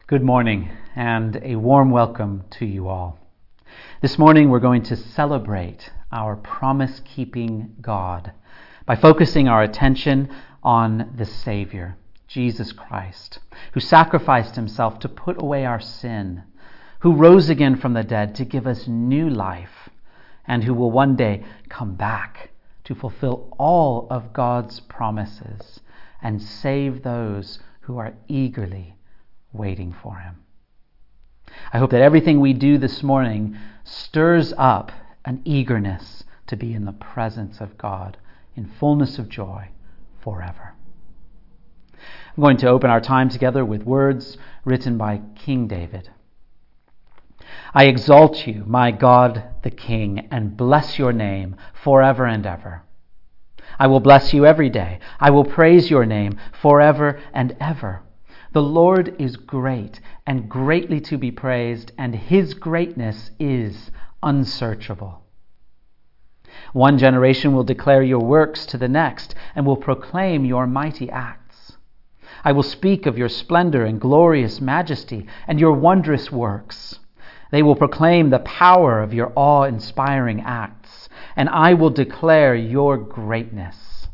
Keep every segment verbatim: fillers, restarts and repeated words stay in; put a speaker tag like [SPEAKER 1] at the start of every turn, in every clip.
[SPEAKER 1] Good morning and a warm welcome to you all. This morning we're going to celebrate our promise-keeping God by focusing our attention on the Savior, Jesus Christ, who sacrificed himself to put away our sin, who rose again from the dead to give us new life, and who will one day come back to fulfill all of God's promises and save those who are eagerly waiting for him. I hope that everything we do this morning stirs up an eagerness to be in the presence of God in fullness of joy forever. I'm going to open our time together with words written by King David. I exalt you, my God the King, and bless your name forever and ever. I will bless you every day. I will praise your name forever and ever. The Lord is great and greatly to be praised, and his greatness is unsearchable. One generation will declare your works to the next and will proclaim your mighty acts. I will speak of your splendor and glorious majesty and your wondrous works. They will proclaim the power of your awe-inspiring acts, and I will declare your greatness.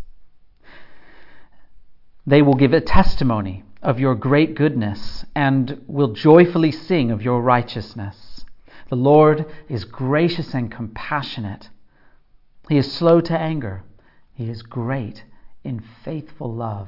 [SPEAKER 1] They will give a testimony of your great goodness and will joyfully sing of your righteousness. The Lord is gracious and compassionate. He is slow to anger. He is great in faithful love.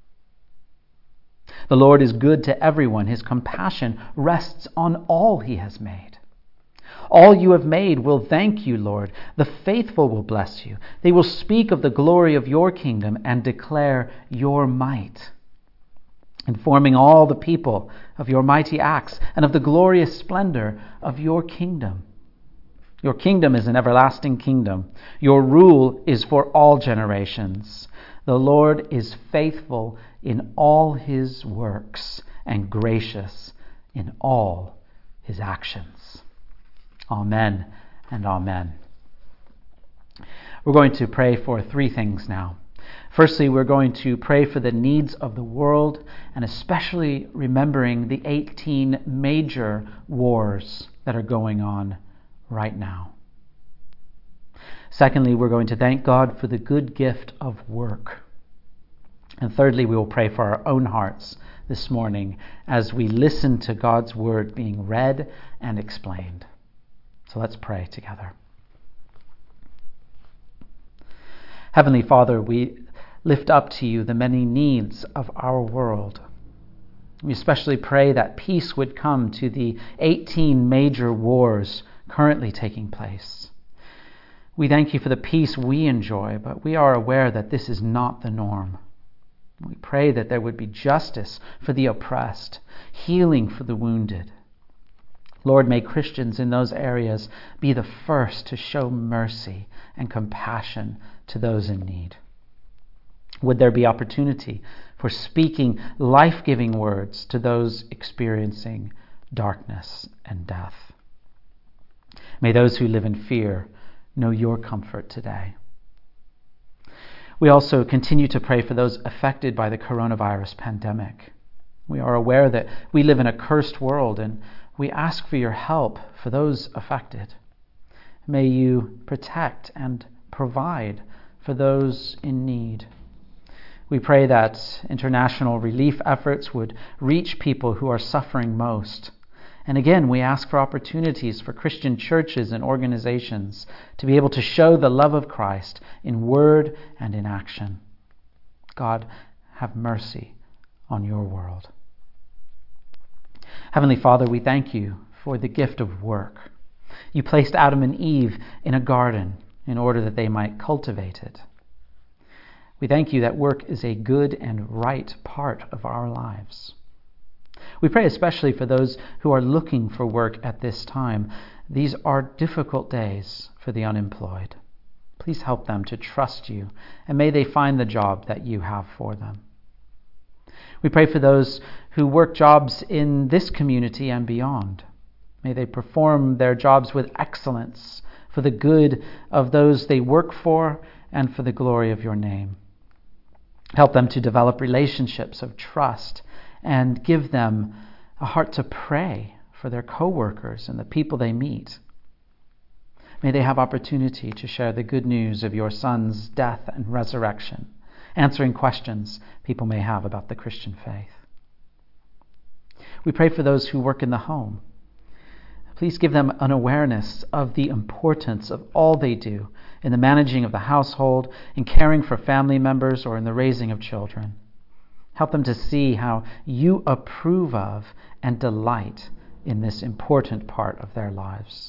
[SPEAKER 1] The Lord is good to everyone. His compassion rests on all he has made. All you have made will thank you, Lord. The faithful will bless you. They will speak of the glory of your kingdom and declare your might, informing all the people of your mighty acts and of the glorious splendor of your kingdom. Your kingdom is an everlasting kingdom. Your rule is for all generations. The Lord is faithful in all his works and gracious in all his actions. Amen and amen. We're going to pray for three things now. Firstly, we're going to pray for the needs of the world, and especially remembering the eighteen major wars that are going on right now. Secondly, we're going to thank God for the good gift of work. And thirdly, we will pray for our own hearts this morning as we listen to God's word being read and explained. So let's pray together. Heavenly Father, we lift up to you the many needs of our world. We especially pray that peace would come to the eighteen major wars currently taking place. We thank you for the peace we enjoy, but we are aware that this is not the norm. We pray that there would be justice for the oppressed, healing for the wounded. Lord, may Christians in those areas be the first to show mercy and compassion to those in need. Would there be opportunity for speaking life-giving words to those experiencing darkness and death? May those who live in fear know your comfort today. We also continue to pray for those affected by the coronavirus pandemic. We are aware that we live in a cursed world, and we ask for your help for those affected. May you protect and provide for those in need. We pray that international relief efforts would reach people who are suffering most. And again, we ask for opportunities for Christian churches and organizations to be able to show the love of Christ in word and in action. God, have mercy on your world. Heavenly Father, we thank you for the gift of work. You placed Adam and Eve in a garden in order that they might cultivate it. We thank you that work is a good and right part of our lives. We pray especially for those who are looking for work at this time. These are difficult days for the unemployed. Please help them to trust you, and may they find the job that you have for them. We pray for those who work jobs in this community and beyond. May they perform their jobs with excellence for the good of those they work for and for the glory of your name. Help them to develop relationships of trust and give them a heart to pray for their co-workers and the people they meet. May they have opportunity to share the good news of your Son's death and resurrection, answering questions people may have about the Christian faith. We pray for those who work in the home. Please give them an awareness of the importance of all they do in the managing of the household, in caring for family members, or in the raising of children. Help them to see how you approve of and delight in this important part of their lives.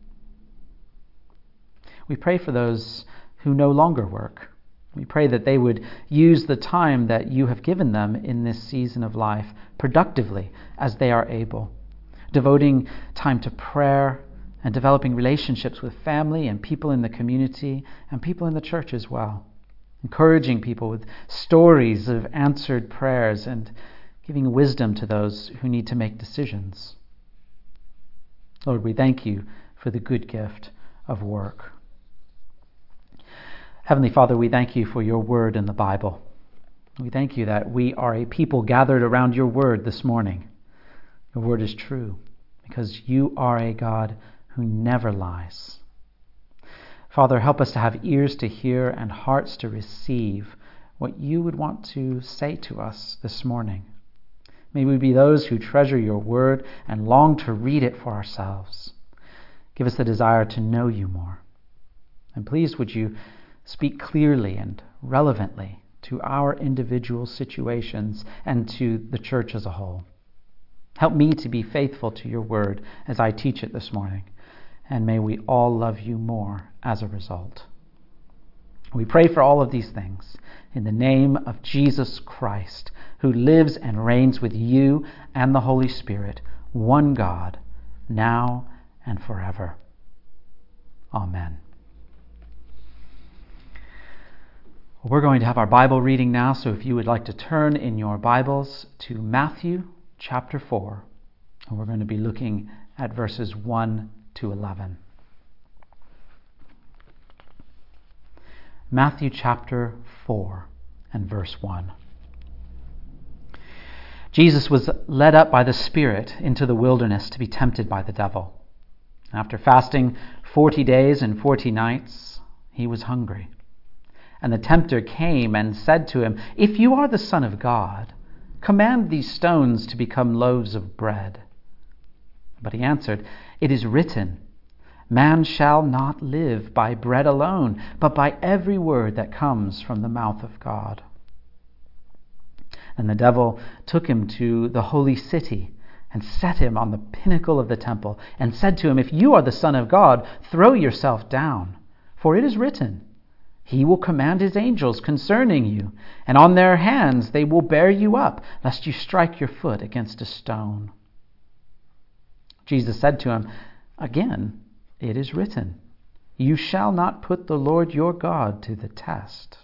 [SPEAKER 1] We pray for those who no longer work. We pray that they would use the time that you have given them in this season of life productively as they are able, devoting time to prayer and developing relationships with family and people in the community and people in the church as well, encouraging people with stories of answered prayers and giving wisdom to those who need to make decisions. Lord, we thank you for the good gift of work. Heavenly Father, we thank you for your word in the Bible. We thank you that we are a people gathered around your word this morning. Your word is true because you are a God who never lies. Father, help us to have ears to hear and hearts to receive what you would want to say to us this morning. May we be those who treasure your word and long to read it for ourselves. Give us the desire to know you more. And please would you speak clearly and relevantly to our individual situations and to the church as a whole. Help me to be faithful to your word as I teach it this morning, and may we all love you more as a result. We pray for all of these things in the name of Jesus Christ, who lives and reigns with you and the Holy Spirit, one God, now and forever. Amen. We're going to have our Bible reading now, so if you would like to turn in your Bibles to Matthew chapter four, and we're going to be looking at verses one to eleven. Matthew chapter four and verse one. Jesus was led up by the Spirit into the wilderness to be tempted by the devil. After fasting forty days and forty nights, he was hungry. And the tempter came and said to him, "If you are the Son of God, command these stones to become loaves of bread." But he answered, "It is written, man shall not live by bread alone, but by every word that comes from the mouth of God." And the devil took him to the holy city and set him on the pinnacle of the temple and said to him, "If you are the Son of God, throw yourself down, for it is written, He will command His angels concerning you, and on their hands they will bear you up, lest you strike your foot against a stone." Jesus said to him, "Again, it is written, you shall not put the Lord your God to the test."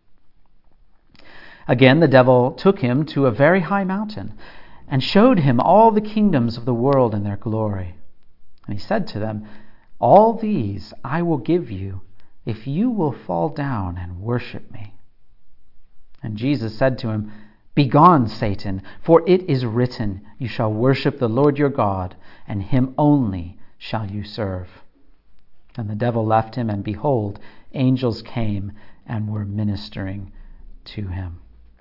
[SPEAKER 1] Again, the devil took him to a very high mountain and showed him all the kingdoms of the world and their glory. And he said to them, "All these I will give you if you will fall down and worship me." And Jesus said to him, "Begone, Satan, for it is written, you shall worship the Lord your God, and Him only shall you serve." And the devil left him, and behold, angels came and were ministering to him.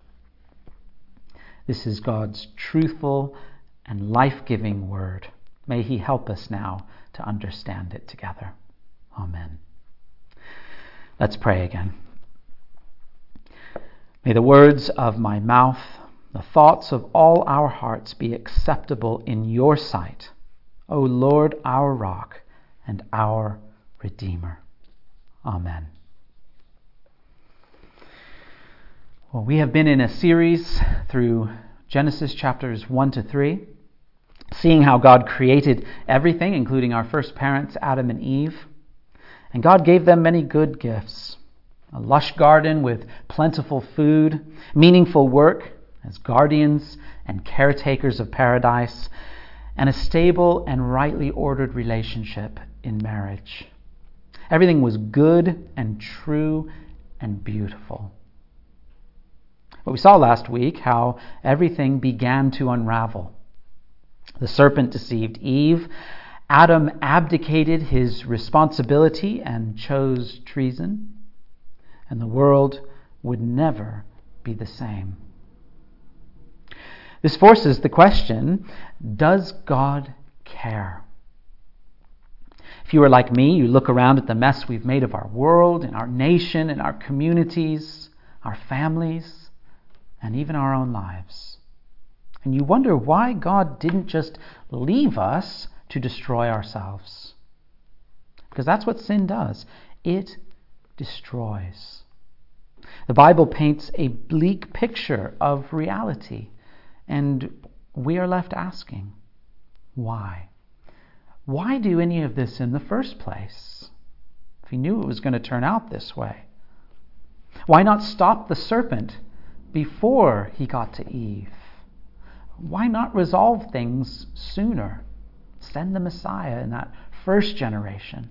[SPEAKER 1] This is God's truthful and life-giving word. May He help us now to understand it together. Amen. Let's pray again. May the words of my mouth, the thoughts of all our hearts be acceptable in your sight, O Lord, our rock and our Redeemer. Amen. Well, we have been in a series through Genesis chapters one to three, seeing how God created everything, including our first parents, Adam and Eve. And God gave them many good gifts: a lush garden with plentiful food, meaningful work as guardians and caretakers of paradise, and a stable and rightly ordered relationship in marriage. Everything was good and true and beautiful. But we saw last week how everything began to unravel. The serpent deceived Eve. Adam abdicated his responsibility and chose treason. And the world would never be the same. This forces the question, does God care? If you are like me, you look around at the mess we've made of our world and our nation and our communities, our families, and even our own lives. And you wonder why God didn't just leave us to destroy ourselves. Because that's what sin does. It destroys. The Bible paints a bleak picture of reality, and we are left asking, why? Why do any of this in the first place? If he knew it was going to turn out this way. Why not stop the serpent before he got to Eve? Why not resolve things sooner? Send the Messiah in that first generation.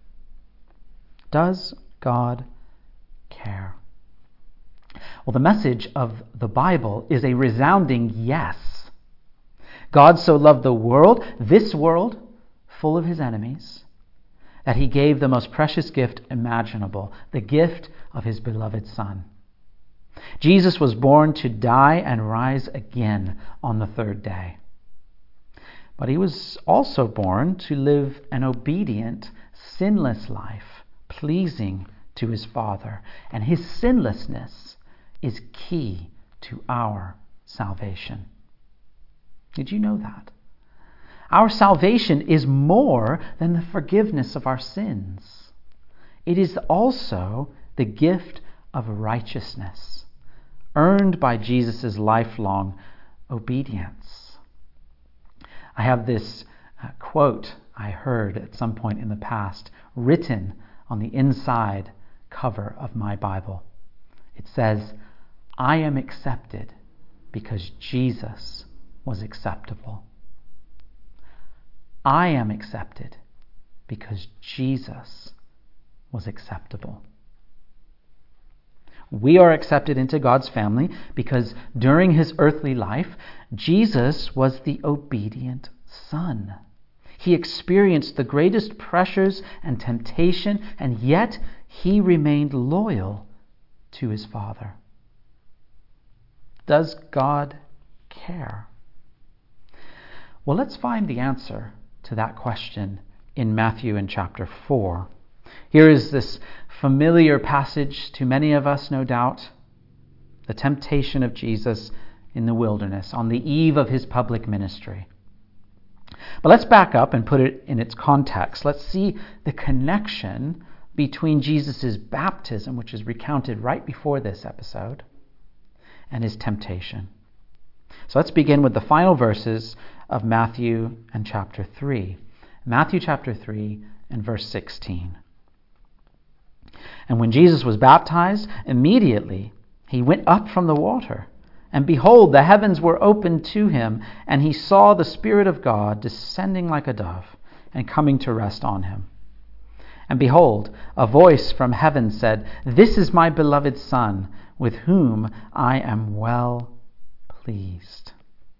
[SPEAKER 1] Does God care? Well, the message of the Bible is a resounding yes. God so loved the world, this world, full of his enemies, that he gave the most precious gift imaginable, the gift of his beloved Son. Jesus was born to die and rise again on the third day. But he was also born to live an obedient, sinless life, pleasing to his Father. And his sinlessness is key to our salvation. Did you know that? Our salvation is more than the forgiveness of our sins. It is also the gift of righteousness, earned by Jesus' lifelong obedience. I have this uh, quote I heard at some point in the past written on the inside cover of my Bible. It says, "I am accepted because Jesus was acceptable." I am accepted because Jesus was acceptable. We are accepted into God's family because during his earthly life, Jesus was the obedient Son. He experienced the greatest pressures and temptation, and yet he remained loyal to his Father. Does God care? Well, let's find the answer to that question in Matthew in chapter four. Here is this familiar passage to many of us, no doubt, the temptation of Jesus in the wilderness on the eve of his public ministry. But let's back up and put it in its context. Let's see the connection between Jesus' baptism, which is recounted right before this episode, and his temptation. So let's begin with the final verses of Matthew and chapter three. Matthew chapter three and verse sixteen. "And when Jesus was baptized, immediately he went up from the water. And behold, the heavens were opened to him, and he saw the Spirit of God descending like a dove and coming to rest on him. And behold, a voice from heaven said, 'This is my beloved Son, with whom I am well pleased.'"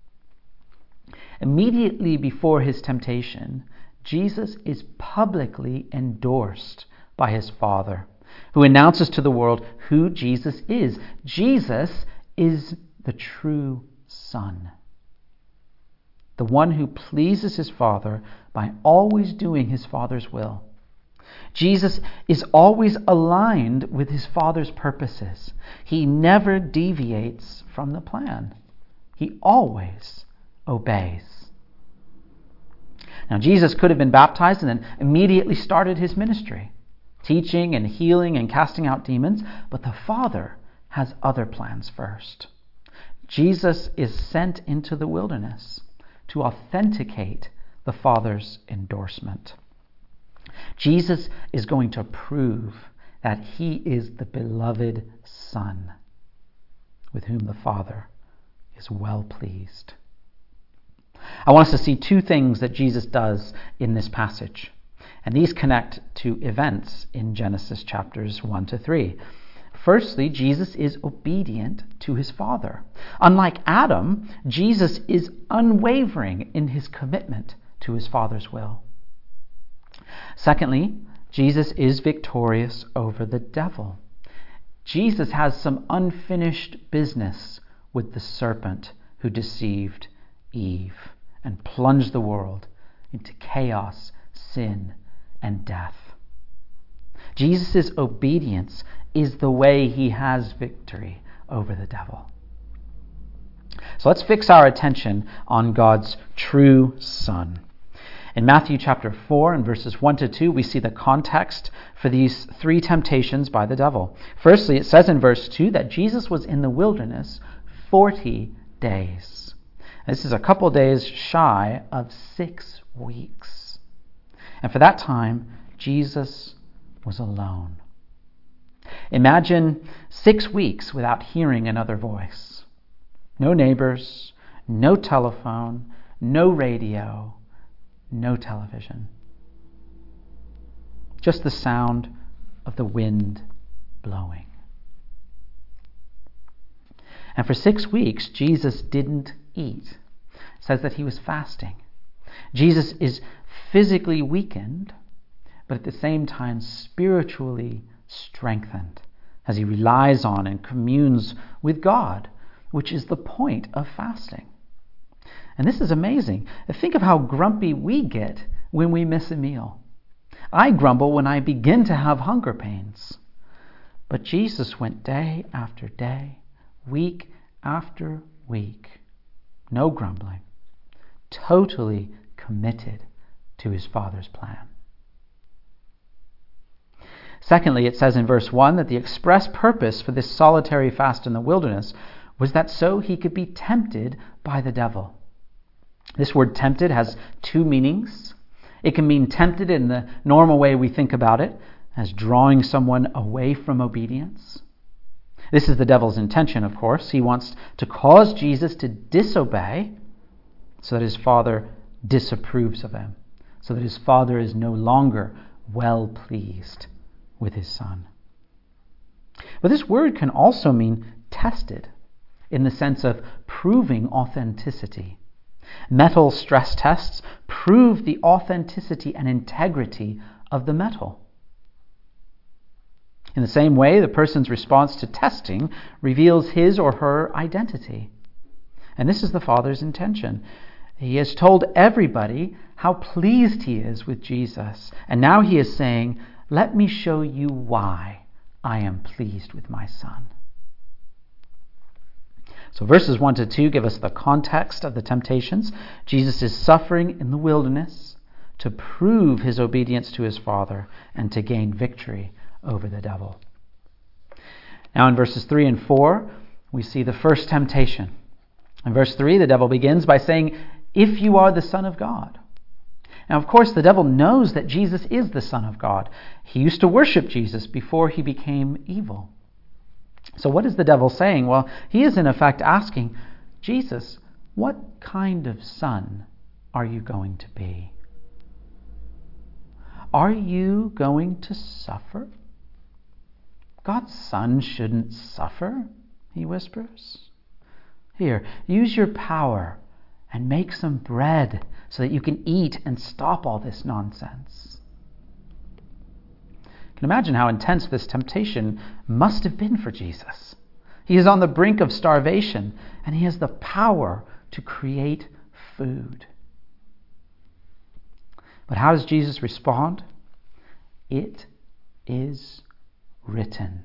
[SPEAKER 1] Immediately before his temptation, Jesus is publicly endorsed by his Father, who announces to the world who Jesus is. Jesus is the true Son, the one who pleases his Father by always doing his Father's will. Jesus is always aligned with his Father's purposes. He never deviates from the plan. He always obeys. Now, Jesus could have been baptized and then immediately started his ministry, teaching and healing and casting out demons, but the Father has other plans first. Jesus is sent into the wilderness to authenticate the Father's endorsement. Jesus is going to prove that he is the beloved Son, with whom the Father is well pleased. I want us to see two things that Jesus does in this passage, and these connect to events in Genesis chapters one to three. Firstly, Jesus is obedient to his Father. Unlike Adam, Jesus is unwavering in his commitment to his Father's will. Secondly, Jesus is victorious over the devil. Jesus has some unfinished business with the serpent who deceived Eve and plunged the world into chaos, sin, and death. Jesus' obedience is the way he has victory over the devil. So let's fix our attention on God's true Son. In Matthew chapter four and verses one to two, we see the context for these three temptations by the devil. Firstly, it says in verse two that Jesus was in the wilderness forty days. This is a couple days shy of six weeks. And for that time, Jesus was alone. Imagine six weeks without hearing another voice. No neighbors, no telephone, no radio, no television. Just the sound of the wind blowing. And for six weeks, Jesus didn't eat. It says that he was fasting. Jesus is physically weakened, but at the same time spiritually strengthened as he relies on and communes with God, which is the point of fasting. And this is amazing. Think of how grumpy we get when we miss a meal. I grumble when I begin to have hunger pains. But Jesus went day after day, week after week, no grumbling, totally committed to his Father's plan. Secondly, it says in verse one that the express purpose for this solitary fast in the wilderness was that so he could be tempted by the devil. This word tempted has two meanings. It can mean tempted in the normal way we think about it, as drawing someone away from obedience. This is the devil's intention, of course. He wants to cause Jesus to disobey so that his Father disapproves of him, so that his Father is no longer well pleased with his Son. But this word can also mean tested, in the sense of proving authenticity. Metal stress tests prove the authenticity and integrity of the metal. In the same way, the person's response to testing reveals his or her identity. And this is the Father's intention. He has told everybody how pleased he is with Jesus. And now he is saying, let me show you why I am pleased with my Son. So verses one to two give us the context of the temptations. Jesus is suffering in the wilderness to prove his obedience to his Father and to gain victory over the devil. Now in verses three and four, we see the first temptation. In verse three, the devil begins by saying, if you are the Son of God. Now, of course, the devil knows that Jesus is the Son of God. He used to worship Jesus before he became evil. So what is the devil saying? Well, he is in effect asking, Jesus, what kind of son are you going to be? Are you going to suffer? God's Son shouldn't suffer, he whispers. Here, use your power and make some bread so that you can eat and stop all this nonsense. You can imagine how intense this temptation must have been for Jesus. He is on the brink of starvation, and he has the power to create food. But how does Jesus respond? It is written.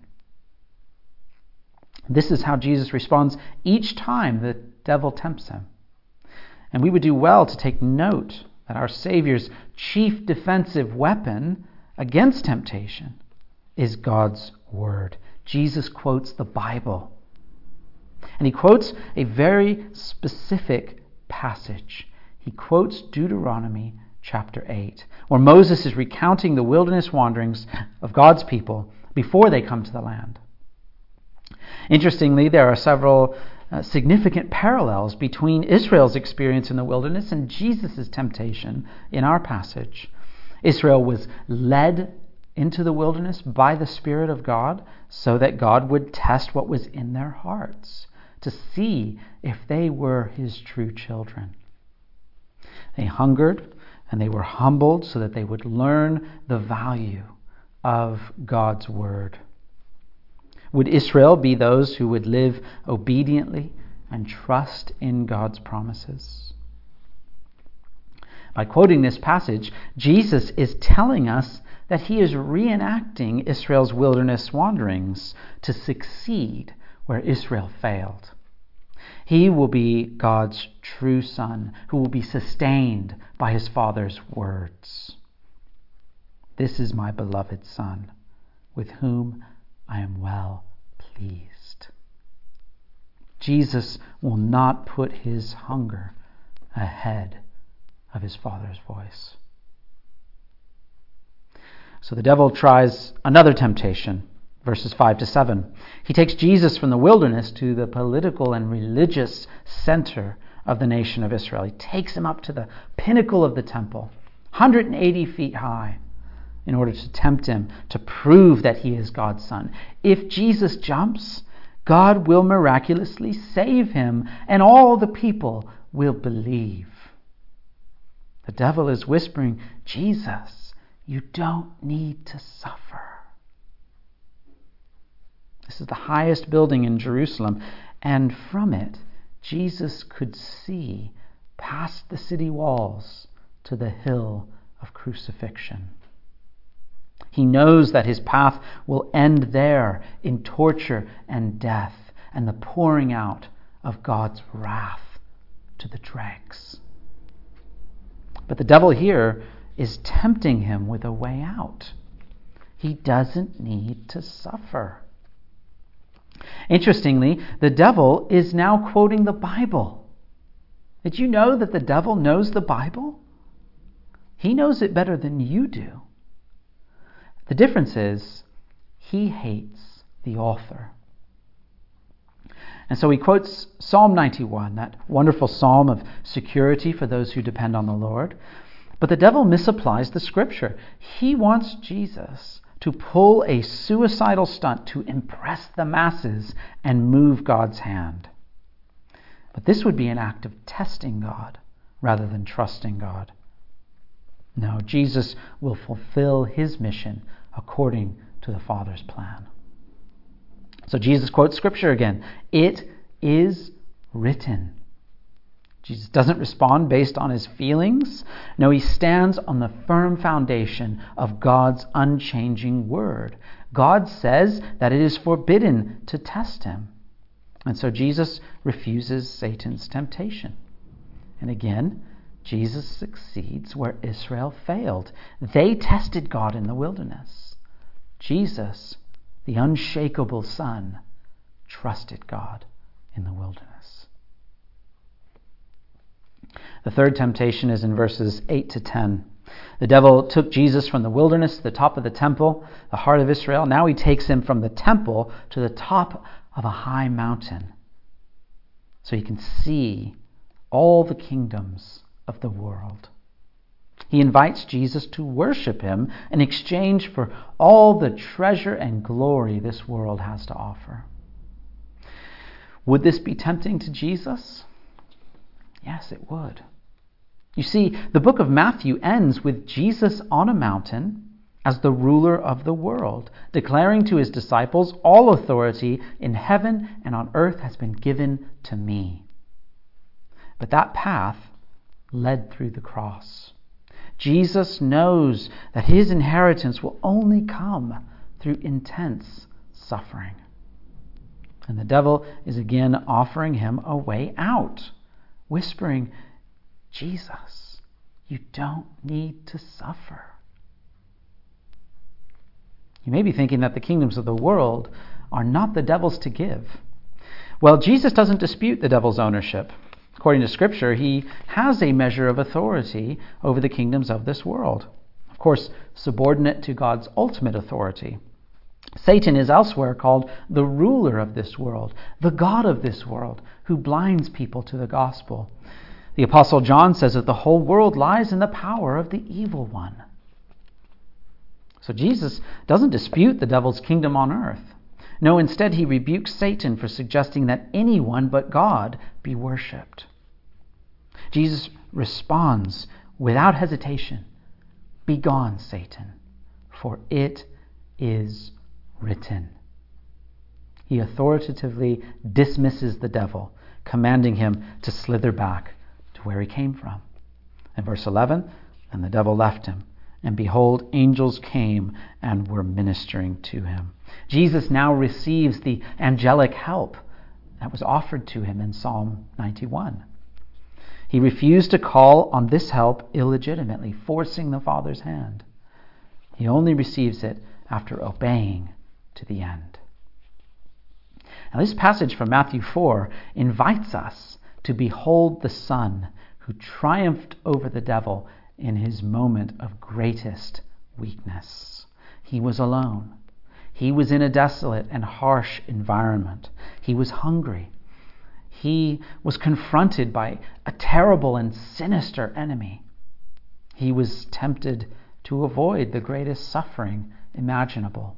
[SPEAKER 1] This is how Jesus responds each time the devil tempts him. And we would do well to take note that our Savior's chief defensive weapon against temptation is God's Word. Jesus quotes the Bible. And he quotes a very specific passage. He quotes Deuteronomy chapter eight, where Moses is recounting the wilderness wanderings of God's people before they come to the land. Interestingly, there are several uh, significant parallels between Israel's experience in the wilderness and Jesus' temptation in our passage. Israel was led into the wilderness by the Spirit of God so that God would test what was in their hearts, to see if they were his true children. They hungered and they were humbled so that they would learn the value of God's word. Would Israel be those who would live obediently and trust in God's promises? By quoting this passage, Jesus is telling us that he is reenacting Israel's wilderness wanderings to succeed where Israel failed. He will be God's true son who will be sustained by his Father's words. This is my beloved Son, with whom I am well pleased. Jesus will not put his hunger ahead of his Father's voice. So the devil tries another temptation, verses five to seven. He takes Jesus from the wilderness to the political and religious center of the nation of Israel. He takes him up to the pinnacle of the temple, one hundred eighty feet high, in order to tempt him to prove that he is God's son. If Jesus jumps, God will miraculously save him, and all the people will believe. The devil is whispering, Jesus, you don't need to suffer. This is the highest building in Jerusalem, and from it, Jesus could see past the city walls to the hill of crucifixion. He knows that his path will end there in torture and death and the pouring out of God's wrath to the dregs. But the devil here is tempting him with a way out. He doesn't need to suffer. Interestingly, the devil is now quoting the Bible. Did you know that the devil knows the Bible? He knows it better than you do. The difference is he hates the author. And so he quotes Psalm ninety-one, that wonderful psalm of security for those who depend on the Lord. But the devil misapplies the scripture. He wants Jesus to pull a suicidal stunt to impress the masses and move God's hand. But this would be an act of testing God rather than trusting God. No, Jesus will fulfill his mission according to the Father's plan. So Jesus quotes scripture again. It is written. Jesus doesn't respond based on his feelings. No, he stands on the firm foundation of God's unchanging word. God says that it is forbidden to test him. And so Jesus refuses Satan's temptation. And again, Jesus succeeds where Israel failed. They tested God in the wilderness. Jesus, the unshakable Son, trusted God in the wilderness. The third temptation is in verses eight to ten. The devil took Jesus from the wilderness to the top of the temple, the heart of Israel. Now he takes him from the temple to the top of a high mountain, so he can see all the kingdoms of the world. He invites Jesus to worship him in exchange for all the treasure and glory this world has to offer. Would this be tempting to Jesus? Yes, it would. You see, the book of Matthew ends with Jesus on a mountain as the ruler of the world, declaring to his disciples, all authority in heaven and on earth has been given to me. But that path led through the cross. Jesus knows that his inheritance will only come through intense suffering. And the devil is again offering him a way out, whispering, Jesus, you don't need to suffer. You may be thinking that the kingdoms of the world are not the devil's to give. Well, Jesus doesn't dispute the devil's ownership. According to Scripture, he has a measure of authority over the kingdoms of this world. Of course, subordinate to God's ultimate authority. Satan is elsewhere called the ruler of this world, the god of this world, who blinds people to the gospel. The Apostle John says that the whole world lies in the power of the evil one. So Jesus doesn't dispute the devil's kingdom on earth. No, instead he rebukes Satan for suggesting that anyone but God be worshipped. Jesus responds without hesitation, "Begone, Satan, for it is written." He authoritatively dismisses the devil, commanding him to slither back to where he came from. In verse eleven, "And the devil left him, and behold, angels came and were ministering to him." Jesus now receives the angelic help that was offered to him in Psalm ninety-one. He refused to call on this help illegitimately, forcing the Father's hand. He only receives it after obeying to the end. Now, this passage from Matthew four invites us to behold the Son who triumphed over the devil in his moment of greatest weakness. He was alone. He was in a desolate and harsh environment. He was hungry. He was confronted by a terrible and sinister enemy. He was tempted to avoid the greatest suffering imaginable.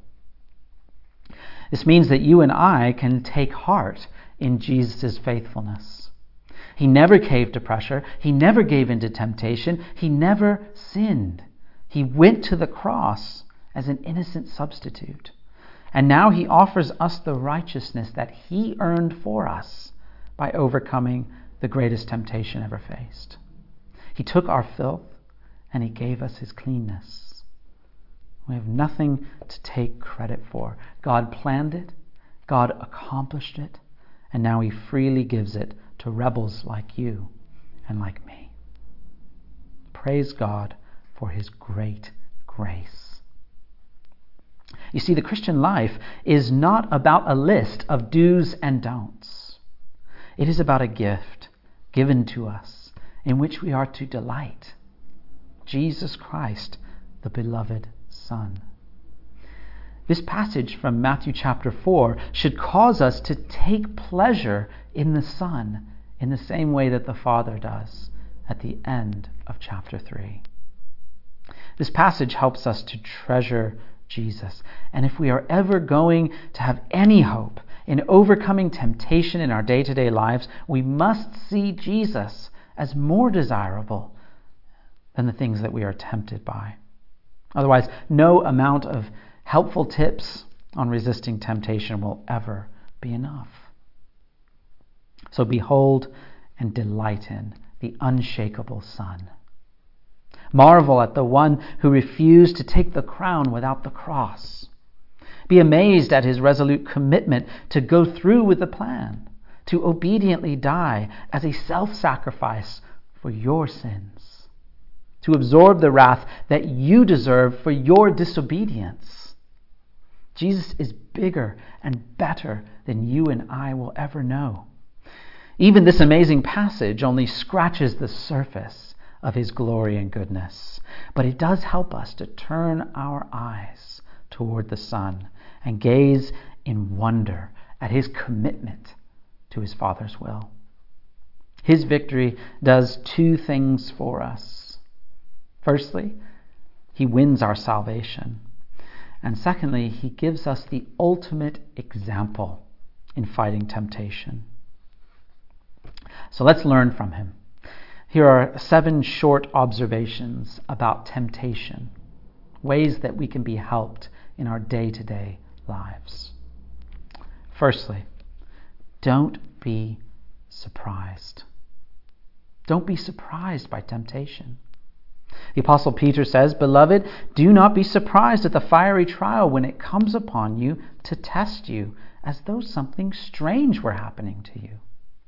[SPEAKER 1] This means that you and I can take heart in Jesus' faithfulness. He never caved to pressure. He never gave in to temptation. He never sinned. He went to the cross as an innocent substitute. And now he offers us the righteousness that he earned for us by overcoming the greatest temptation ever faced. He took our filth and he gave us his cleanness. We have nothing to take credit for. God planned it, God accomplished it, and now he freely gives it to rebels like you and like me. Praise God for his great grace. You see, the Christian life is not about a list of do's and don'ts. It is about a gift given to us in which we are to delight. Jesus Christ, the beloved Son. This passage from Matthew chapter four should cause us to take pleasure in the Son in the same way that the Father does at the end of chapter three. This passage helps us to treasure Jesus. And if we are ever going to have any hope in overcoming temptation in our day-to-day lives, we must see Jesus as more desirable than the things that we are tempted by. Otherwise, no amount of helpful tips on resisting temptation will ever be enough. So behold and delight in the unshakable Son. Marvel at the one who refused to take the crown without the cross. Be amazed at his resolute commitment to go through with the plan, to obediently die as a self-sacrifice for your sins, to absorb the wrath that you deserve for your disobedience. Jesus is bigger and better than you and I will ever know. Even this amazing passage only scratches the surface of his glory and goodness, but it does help us to turn our eyes toward the Son and gaze in wonder at his commitment to his Father's will. His victory does two things for us. Firstly, he wins our salvation. And secondly, he gives us the ultimate example in fighting temptation. So let's learn from him. Here are seven short observations about temptation, ways that we can be helped in our day-to-day lives. Firstly, don't be surprised. Don't be surprised by temptation. The Apostle Peter says, "Beloved, do not be surprised at the fiery trial when it comes upon you to test you, as though something strange were happening to you."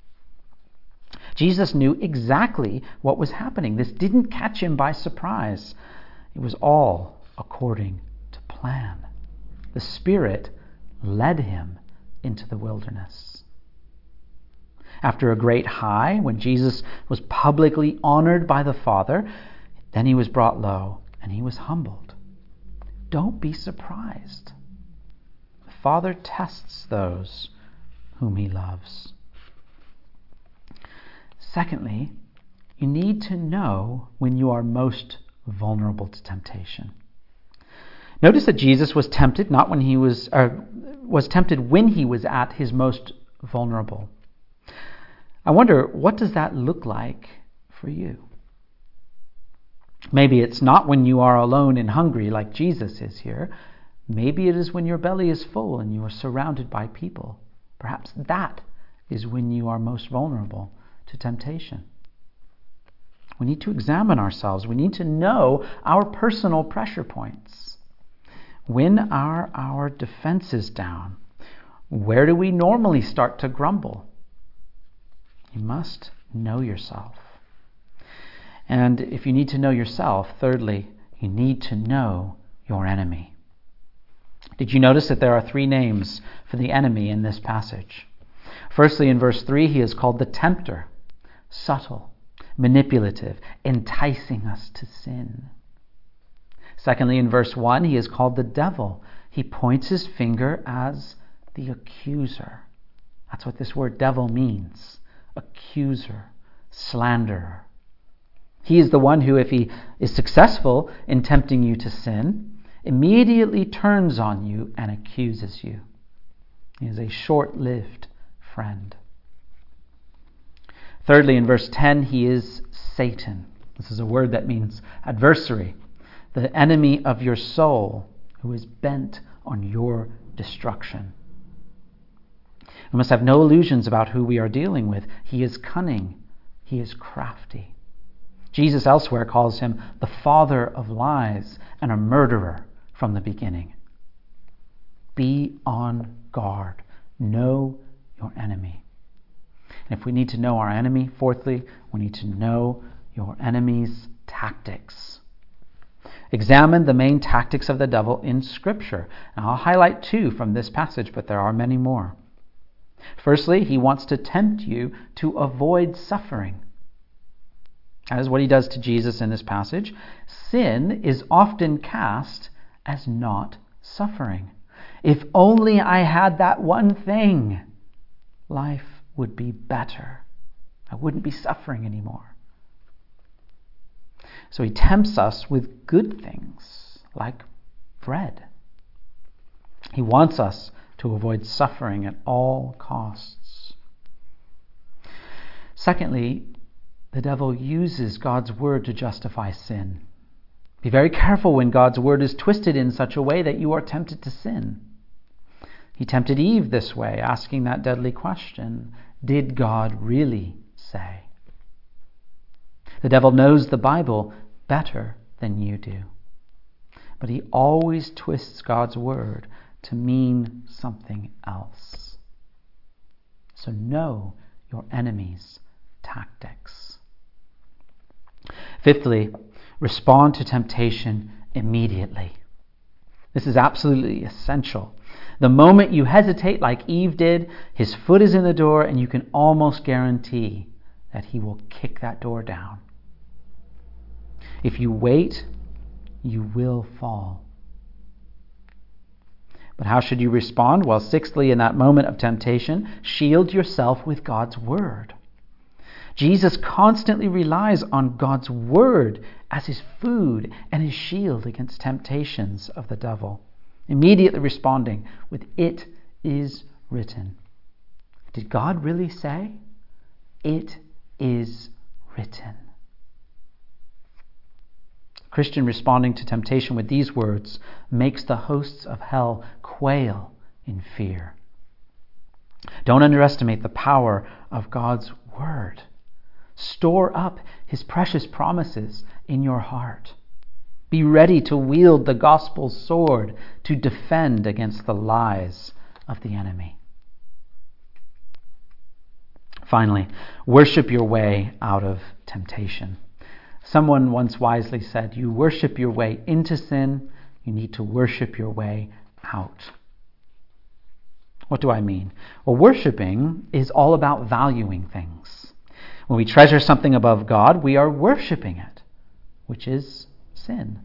[SPEAKER 1] Jesus knew exactly what was happening. This didn't catch him by surprise. It was all according to plan. The Spirit led him into the wilderness. After a great high, when Jesus was publicly honored by the Father, then he was brought low and he was humbled. Don't be surprised. The Father tests those whom he loves. Secondly, you need to know when you are most vulnerable to temptation. Notice that Jesus was tempted not when he was, or was tempted when he was at his most vulnerable. I wonder, what does that look like for you? Maybe it's not when you are alone and hungry like Jesus is here. Maybe it is when your belly is full and you are surrounded by people. Perhaps that is when you are most vulnerable to temptation. We need to examine ourselves. We need to know our personal pressure points. When are our defenses down? Where do we normally start to grumble? You must know yourself. And if you need to know yourself, thirdly, you need to know your enemy. Did you notice that there are three names for the enemy in this passage? Firstly, in verse three, he is called the tempter, subtle, manipulative, enticing us to sin. Secondly, in verse one, he is called the devil. He points his finger as the accuser. That's what this word devil means. Accuser, slanderer. He is the one who, if he is successful in tempting you to sin, immediately turns on you and accuses you. He is a short-lived friend. Thirdly, in verse ten, he is Satan. This is a word that means adversary, the enemy of your soul, who is bent on your destruction. We must have no illusions about who we are dealing with. He is cunning. He is crafty. Jesus elsewhere calls him the father of lies and a murderer from the beginning. Be on guard. Know your enemy. And if we need to know our enemy, fourthly, we need to know your enemy's tactics. Examine the main tactics of the devil in Scripture. And I'll highlight two from this passage, but there are many more. Firstly, he wants to tempt you to avoid suffering. That is what he does to Jesus in this passage. Sin is often cast as not suffering. If only I had that one thing, life would be better. I wouldn't be suffering anymore. So he tempts us with good things, like bread. He wants us to avoid suffering at all costs. Secondly, the devil uses God's word to justify sin. Be very careful when God's word is twisted in such a way that you are tempted to sin. He tempted Eve this way, asking that deadly question, did God really say? The devil knows the Bible better than you do. But he always twists God's word to mean something else. So know your enemy's tactics. Fifthly, respond to temptation immediately. This is absolutely essential. The moment you hesitate like Eve did, his foot is in the door and you can almost guarantee that he will kick that door down. If you wait, you will fall. But how should you respond? Well, sixthly, in that moment of temptation, shield yourself with God's word. Jesus constantly relies on God's word as his food and his shield against temptations of the devil, immediately responding with, "It is written." Did God really say? It is written. A Christian responding to temptation with these words makes the hosts of hell quail in fear. Don't underestimate the power of God's word. Store up his precious promises in your heart. Be ready to wield the gospel's sword to defend against the lies of the enemy. Finally, worship your way out of temptation. Someone once wisely said, you worship your way into sin, you need to worship your way out. What do I mean? Well, worshiping is all about valuing things. When we treasure something above God, we are worshiping it, which is sin.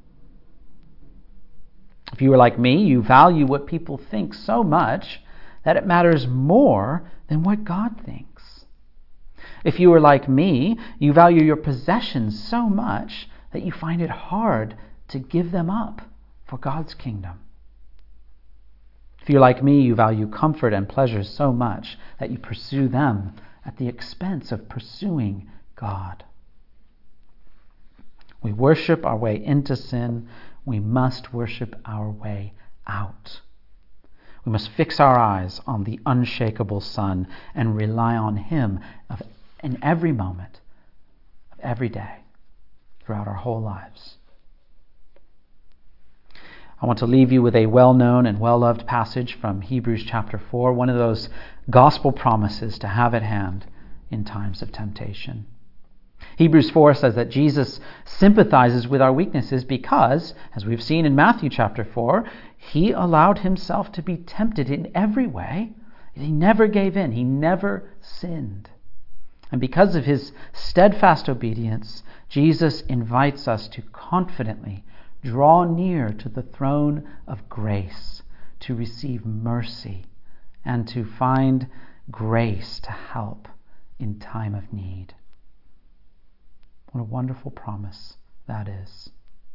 [SPEAKER 1] If you are like me, you value what people think so much that it matters more than what God thinks. If you are like me, you value your possessions so much that you find it hard to give them up for God's kingdom. If you're like me, you value comfort and pleasure so much that you pursue them at the expense of pursuing God. We worship our way into sin. We must worship our way out. We must fix our eyes on the unshakable Son and rely on Him of, in every moment of every day throughout our whole lives. I want to leave you with a well-known and well-loved passage from Hebrews chapter four, one of those gospel promises to have at hand in times of temptation. Hebrews four says that Jesus sympathizes with our weaknesses because, as we've seen in Matthew chapter four, He allowed Himself to be tempted in every way. He never gave in. He never sinned. And because of His steadfast obedience, Jesus invites us to confidently draw near to the throne of grace to receive mercy and to find grace to help in time of need. What a wonderful promise that is.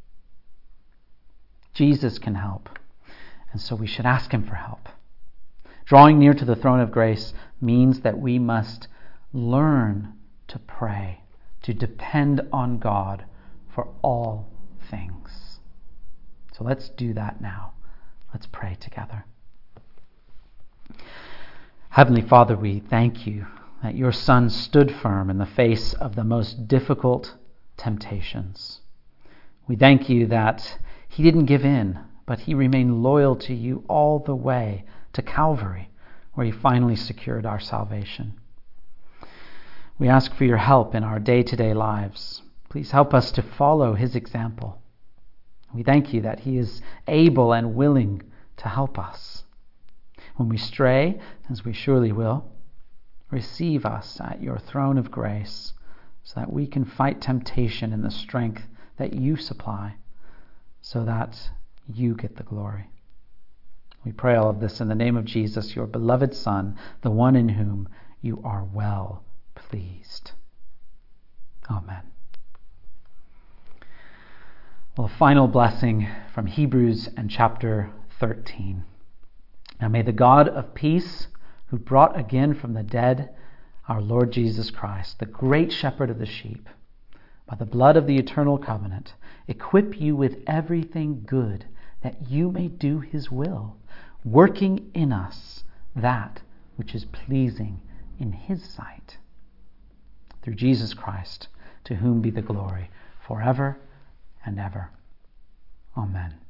[SPEAKER 1] Jesus can help, and so we should ask Him for help. Drawing near to the throne of grace means that we must learn to pray, to depend on God for all things. So let's do that now. Let's pray together. Heavenly Father, we thank You that Your Son stood firm in the face of the most difficult temptations. We thank You that He didn't give in, but He remained loyal to You all the way to Calvary, where He finally secured our salvation. We ask for Your help in our day-to-day lives. Please help us to follow His example. We thank You that He is able and willing to help us. When we stray, as we surely will, receive us at Your throne of grace so that we can fight temptation in the strength that You supply, so that You get the glory. We pray all of this in the name of Jesus, Your beloved Son, the one in whom You are well pleased. Amen. Well, a final blessing from Hebrews and chapter thirteen. Now may the God of peace, who brought again from the dead our Lord Jesus Christ, the great shepherd of the sheep, by the blood of the eternal covenant, equip you with everything good, that you may do His will, working in us that which is pleasing in His sight. Through Jesus Christ, to whom be the glory forever and ever. Amen.